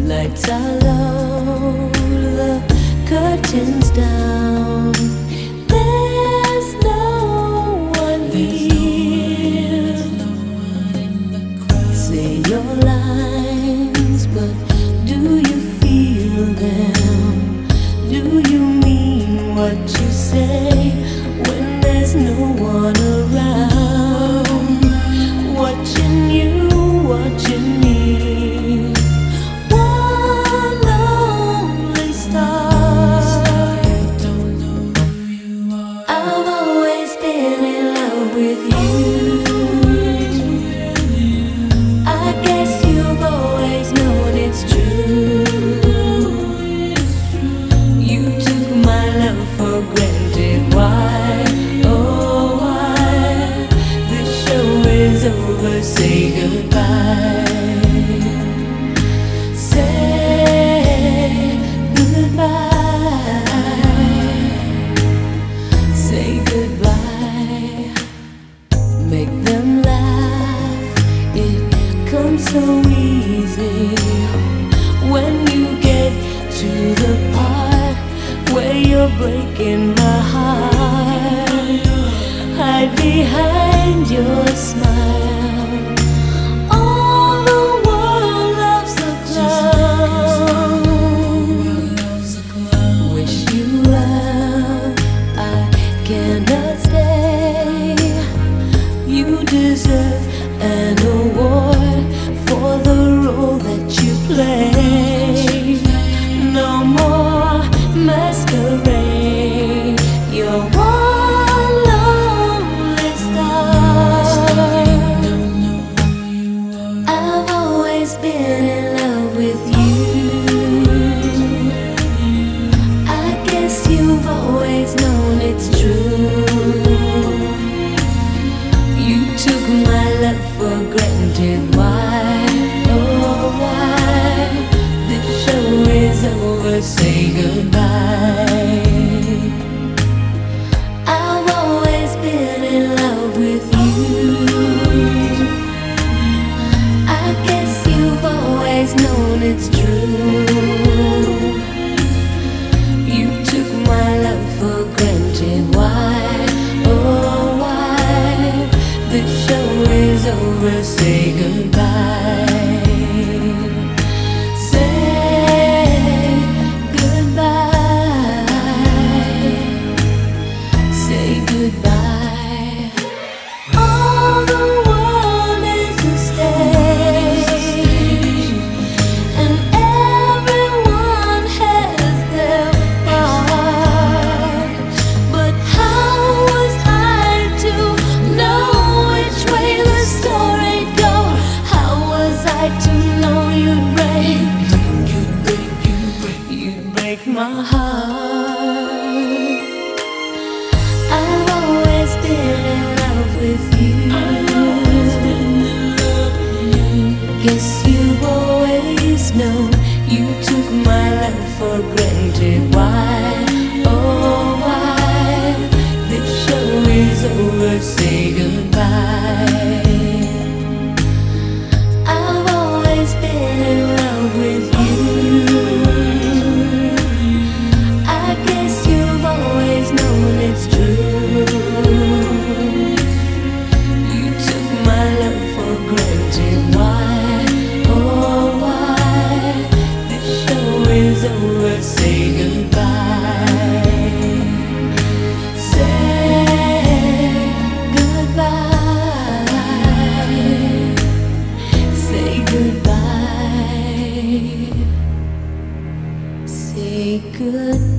Lights are low, the curtains down. There's no one here. Say your lines, but do you feel them? Do you mean what you say when there's no one around? Watching you, watching me. With you, I guess you've always known it's true. You took my love for granted. Why, oh why? The show is over, say goodbye. Say goodbye. Say goodbye. Make them laugh, it comes so easy when you get to the part where you're breaking my heart. Hide behind your smile. All the world loves a clown. Wish you well, I cannot stay. You deserve an award for the role that you play. No more masquerade. You're one lonely star. I've always been in love with you. I guess you've always known it's true. Took my love for granted. Why, oh why? The show is over, say goodbye. I've always been in love with you. I guess you've always known it's true. You took my love for granted. Why, oh why? The show is over, say goodbye. Say goodbye. Say goodbye. All the world is a stage, and everyone has their part. But how was I to know my heart? I've always been in love with you. Guess you've always known. You took my love for granted. Why, oh why? The show is over, say goodbye. I've always been in love with you. It's true. You took my love for granted. Why, oh why? The show is over, say goodbye. Say goodbye. Say goodbye. Say goodbye.